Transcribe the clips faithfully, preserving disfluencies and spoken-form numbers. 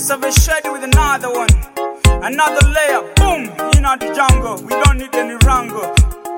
Massive is shady with another one. Another layer, boom, in the jungle. We don't need any wrangle.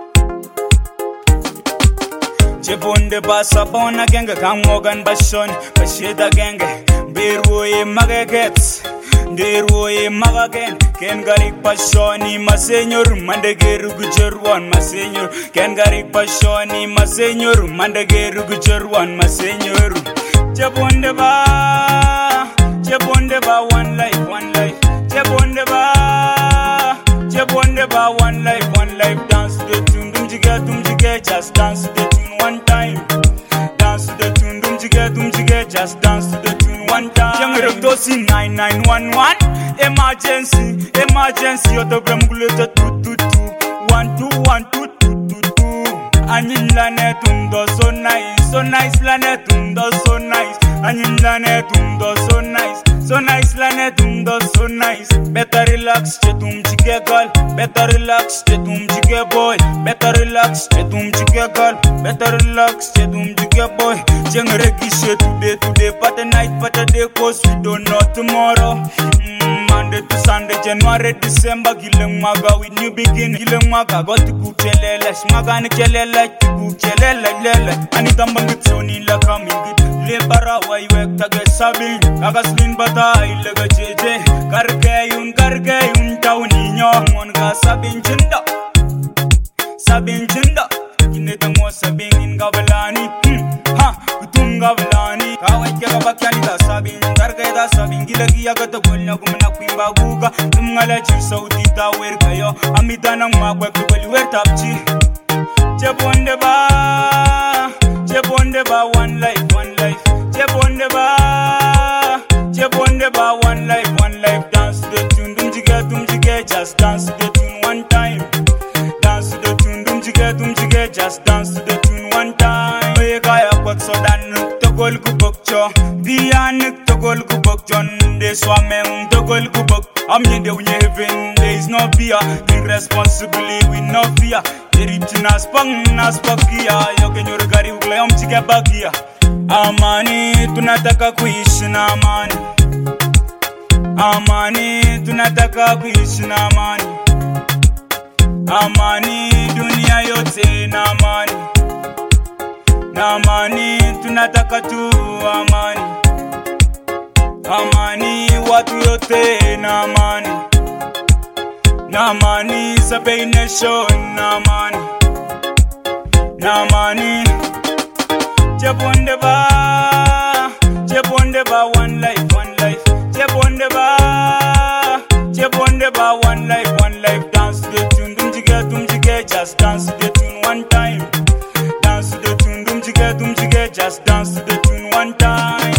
Jebonde basa bona genge kamogan bashon bashida genge birwoye magagets ndirwoye magagen ken garik pashoni masenyor mandegeru gujerwan masenyor ken garik pashoni masenyor mandegeru gujerwan masenyor Jebonde ba Jebonde ba one life one life Jebonde ba Jebonde ba one life one life dance to the tune dum jige dum jige just dance to the tune one time. Dance to the tune, dum jige, dum jige, just dance to the tune one time. Young Rektosi nine nine one one. Emergency, emergency. Otobrem gulete two two two. One two one two two two two. Anyin lane tundo so nice, so nice lane tundo so nice. Anyin lane tundo so nice, so nice lane tundo so nice. Better relax, chetum jige girl. Better relax, chetum jige boy. Better relax, chetum jige girl. Better relax, chetum jige boy. Jengre gishe today, today, but the night, but the day, cause we don't know tomorrow. Mm, Monday to Sunday, January, December, Gileng Maga, with new begin. Gileng Maga, got to cook chelele, Smagan chelele, to cook chelele, lele. Anita Mangitsoni la coming good. Lebara, why you act against Sabin? Agaslin Bata, Ilega J J. Kargayun, Kargayun, Towni, on Ga Sabin Jinda. Sabin Jinda. Kinetamo Sabin in Gavalani. Ha, Kutum Gavalani. Kawai Kagabakani da Sabin. Kargay da Sabin. Gilagi Agata Gulna Gumana Quimba Guga. Tumalachi Saudi Tower Kayo. Amidana Magwak to Beliwer Tapchi. Jebonde ba. Jebonde ba one life, one life. Jebonde ba. Jebonde ba one life, one life. Dance to the tune. Dum jige, dum jige. Just dance to the tune one time. Dance to the tune. Dum jige, dum jige. Just dance to the tune one time. Oye kaya kwak so dan togol kubokcho. Diyan togol kubokcho. Nde swame togol kubok. Amye de unye heaven. There is no fear. Think responsibly with no fear. Deripti nas pang nas pakia. Yoke nyor gari ukla yom chike bakia. Amani tunataka kuishi na amani. Amani tunataka kuishi na amani. Amani dunia yote na amani. Na amani tunataka tu amani. Amani watu yote na amani. Na amani Sabay nation na amani. Na amani Jebonde ba Jebonde ba one life, one life. Jebonde ba Jebonde ba one life, one life. Dance to the tune, dum jige, dum jige. Just dance to the tune one time. Dance to the tune, dum jige, dum jige. Just dance to the tune one time.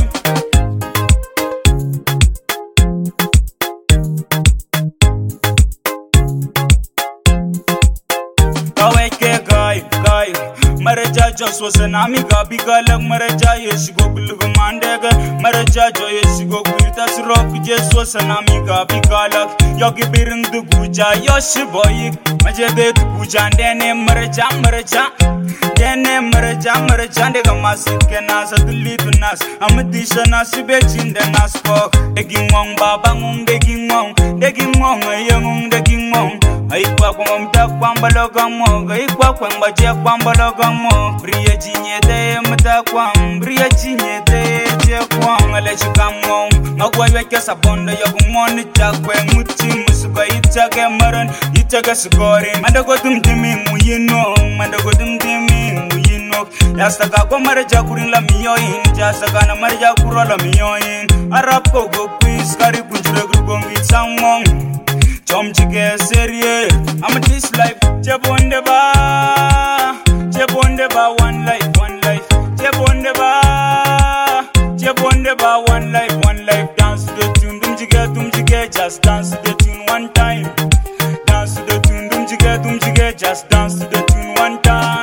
Kaweke guy, guy. Maraja just was an amiga, bigalag Maraja, yes, go Bulgumandega. Maraja, yes, go with us rock, just was an amiga, bigalag. Yogi biring the Guja, Yoshi boy. Majade to Guja, and then Maraja, Maraja. Then Maraja, Maraja, and the Gamasik can answer to lead to Nas. I'm a dish and I see bet in the Nasco. The King Mong Babang, the King Mong, the King Mong, a young, the King Mong. Aikwa kwam tak kwambalo gamo, aikwa kwamba je kwambalo gamo. Bria jinyete mta kwam, bria jinyete je kwam ale chikamo. Magwa weke sabonda yagumoni chakwe muti musuba itage maran, itage sugore. Mandago tumdimi muyino, mandago tumdimi muyino. Yastaka kwa marja kurin la miyoin, jasaka na marja kuro la miyoin. Arab ko go quiz kari punjure grugongi samong. Chom chike serie, I'm this life. Jebonde ba, Jebonde ba one life, one life. Jebonde ba, Jebonde ba one life, one life. Dance to the tune, dum jige, dum jige. Just dance to the tune one time. Dance to the tune, dum jige, dum jige. Just dance to the tune one time.